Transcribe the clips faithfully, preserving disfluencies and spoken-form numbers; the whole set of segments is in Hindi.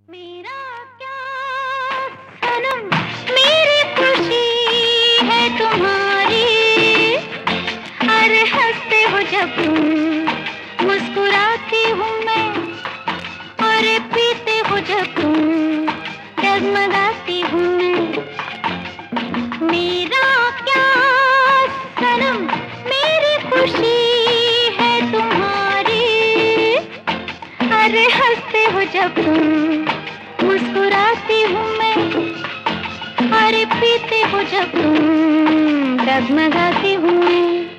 मेरा क्या सनम, मेरी खुशी है तुम्हारी। अरे हंसते हो जब तुम, मुस्कुराती हूँ मैं। अरे पीते हो जब तुम, डगमगाती हूँ मैं। मेरा क्या सनम, मेरी खुशी है तुम्हारी। अरे हंसते हो जब तुम, मुस्कुराती हूँ मैं। अरे पीते हो जब तुम, डगमगाती हूँ मैं।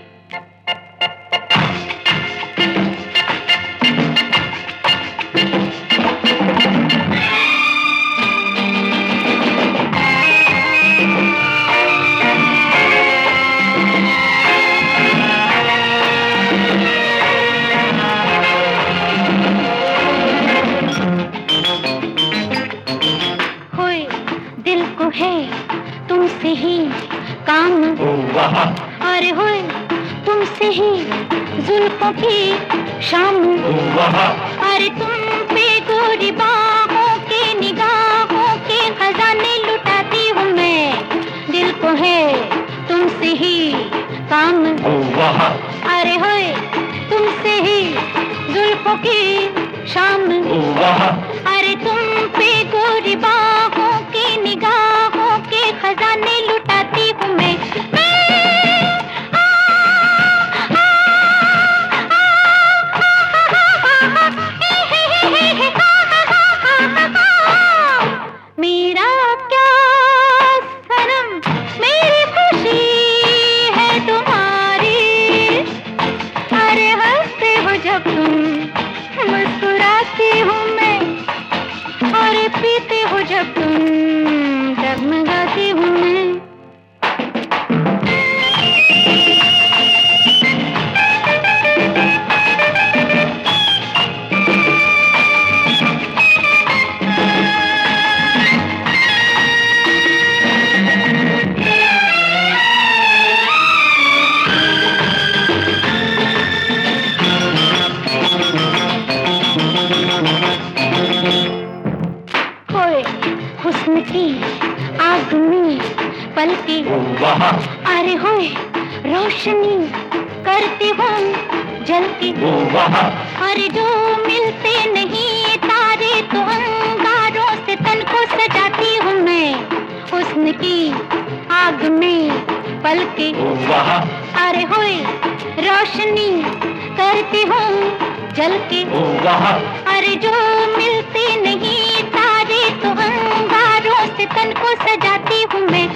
है तुमसे ही काम, अरे होए तुमसे ही जुल्फों की शाम। अरे तुम पे गोरी बाहों के, निगाहों के खजाने लुटाती हूँ मैं। दिल को है तुमसे ही काम, अरे होए तुमसे ही जुल्फों की शाम। अरे तुम पे गोरी बाहों के, निगाहों के खजाने लुटाती हूँ मैं। मेरा क्या सनम, मेरी खुशी है तुम्हारी। अरे हंसते हो जब तुम, मुस्कुराती हूँ मैं। अरे पीते हो जब तुम, डगमगाती हूँ मैं। हुस्न की आग में पलके, अरे होए रोशनी करती हूँ जलती। अरे जो मिलते नहीं तारे, तो अंगारों से तन को सजाती हूँ मैं। हुस्न की आग में पलके, अरे होए रोशनी करती हूँ जलके। अरे जो मिलते नहीं तारे, तो अंगारों से तन को सजाती हूँ मैं।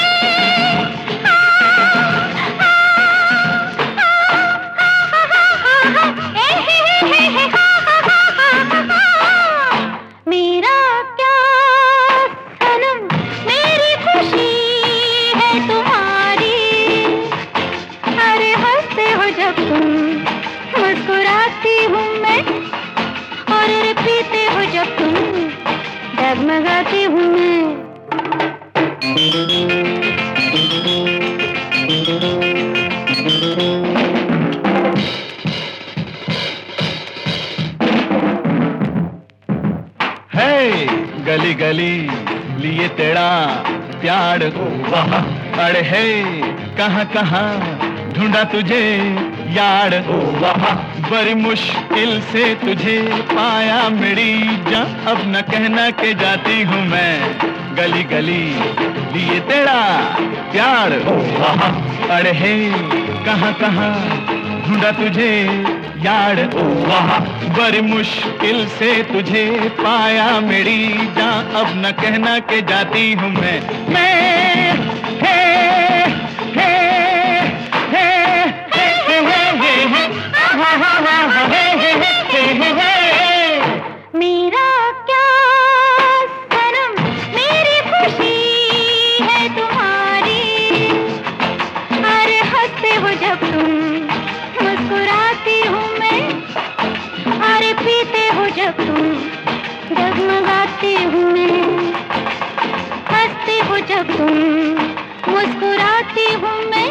मेरा क्या सनम, मेरी खुशी है तुम्हारी। अरे हंसते हो जब तुम, मुस्कुराती हूँ मैं। और पीते हो जब तुम, डगमगाती हूँ मैं। हे गली गली लिए तेरा प्यार, अरे हे कहाँ कहाँ ढूंढा तुझे यार। बड़ी मुश्किल से तुझे पाया मेरी जान, अब न कहना के जाती हूँ मैं। गली गली लिए तेरा प्यार, अरे हे कहाँ कहाँ ढूंढा तुझे यार। बड़ी मुश्किल से तुझे पाया मेरी जान, अब न कहना के जाती हूँ मैं। मैं हे हे हे हे हे हे मेरा क्या सनम, मेरी खुशी है तुम्हारी। अरे हंसते हो जब तुम, मुस्कुराती हूँ मैं। अरे पीते हो जब तुम, डगमगाती हूँ मैं। हंसते हो जब तुम, मुस्कुराती हूँ मैं।